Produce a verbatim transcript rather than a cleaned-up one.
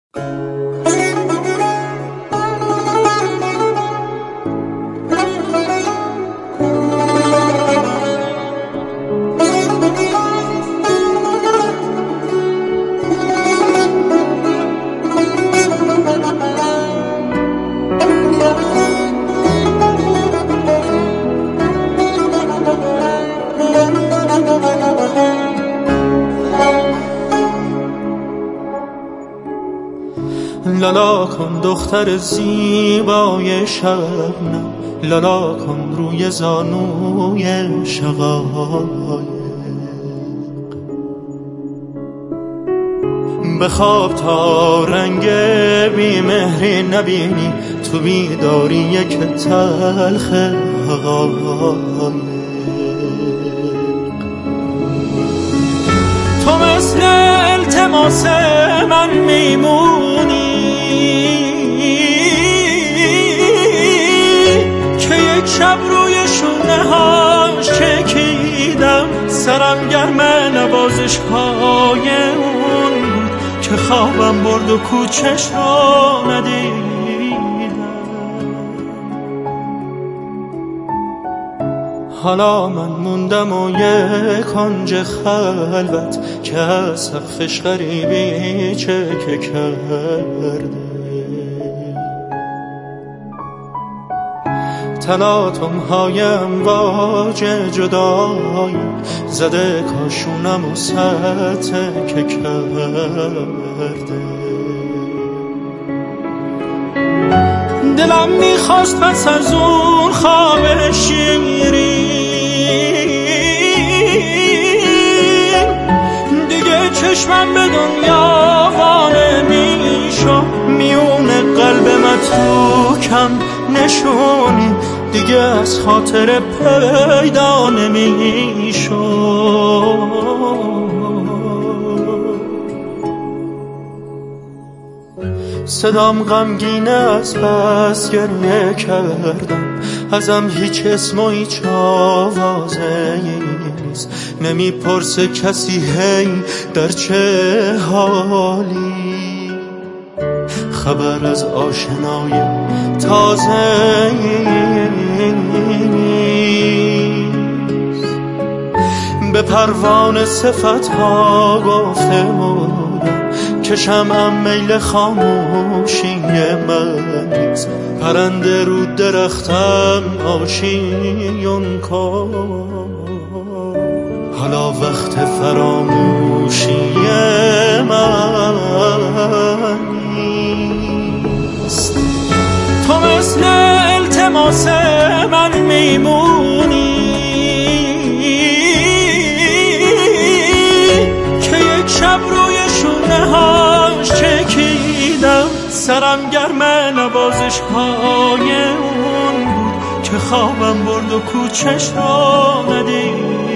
لالا کن دختر زیبای شبنم، لالا کن روی زانوی شقایق. بخواب تا رنگ بیمهری نبینی، تو بیداری یک تلخ حقایق. تو مثل التماس من میمونی که یک شب روی شونه هاش چکیدم، سرم گرم نوازش های اون بود که خوابم برد و کوچش رو ندیدم. حالا من موندم و یک کنج خلوت که از سقفش غریبی چکه کرده. تلاطم های امواج جدایی زده کاشونم و سطح کرده. دلم میخواست پس از اون خواب شیرین دیگه چشمم به دنیا وانه میشو، میونه قلب متروکم نشونی دیگه از خاطر پیدا نمیشو. صدام غمگینه از بس گریه کردم، ازم هیچ اسم و هیچ آوازه نیست. نمیپرسه کسی هی در چه حالی، خبر از آشنای تازه نیست. به پروانه صفت ها گفته بودم که شمعم میل خاموشی من نیست. پرنده رو درختم آشیون کن، حالا وقت فراموشی من نیست. تو مثل التماس من میمونی که یک شب روی شونه هاش چکیدم، سرم گرم نوازش های اون بود که خوابم برد و کوچش را ندید.